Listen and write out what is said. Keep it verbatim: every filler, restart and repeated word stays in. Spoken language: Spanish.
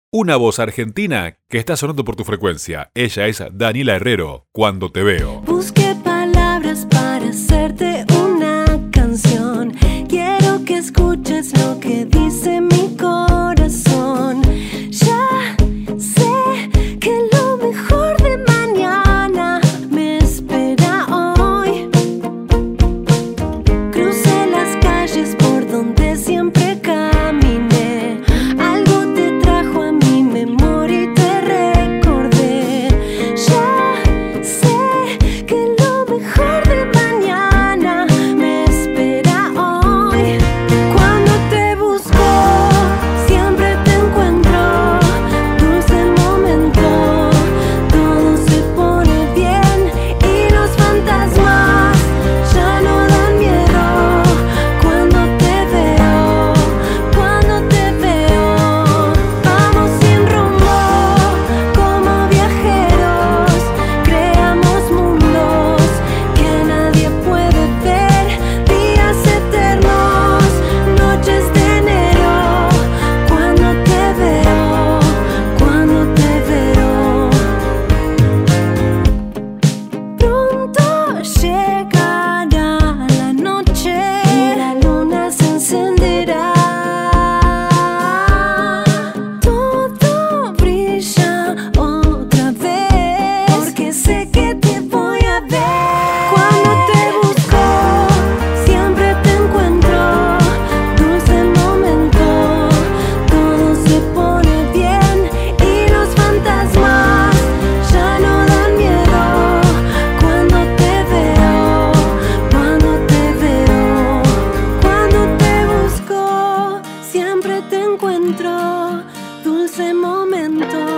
Una voz argentina que está sonando por tu frecuencia. Ella es Daniela Herrero, Cuando te veo. Busqué palabras para hacerte una canción. Quiero que escuches lo que dice mi corazón. Ya sé que lo mejor de mañana me espera hoy. Crucé las calles por donde siempre caminé. Algo te trajo a mi memoria y te recordé. Ya sé que lo mejor de mañana me espera hoy. Cuando te busco, siempre te encuentro. Dulce momento, todo se pone bien y los fantasmas ya no dan miedo. Cuando te veo, cuando te veo, vamos sin rumbo como viajeros. Creamos mundos que nadie puede ver. Días eternos, noches de enero. Cuando te veo, cuando te veo. Pronto llegará la noche y la luna se encenderá. Todo brilla otra vez, porque sé que te voy a ver. Cuando te busco, siempre te encuentro. Dulce momento, todo se pone bien y los fantasmas ya no dan miedo. Cuando te veo, cuando te veo, cuando te busco, siempre te encuentro. Dulce momento.